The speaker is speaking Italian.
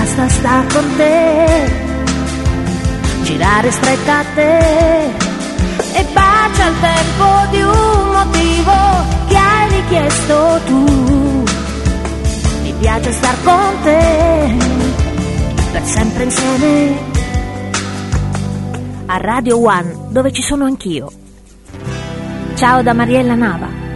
basta star con te, girare stretta a te, e bacia il tempo di un motivo che hai richiesto tu. Mi piace star con te, per sempre insieme, a Radio One, dove ci sono anch'io. Ciao da Mariella Nava.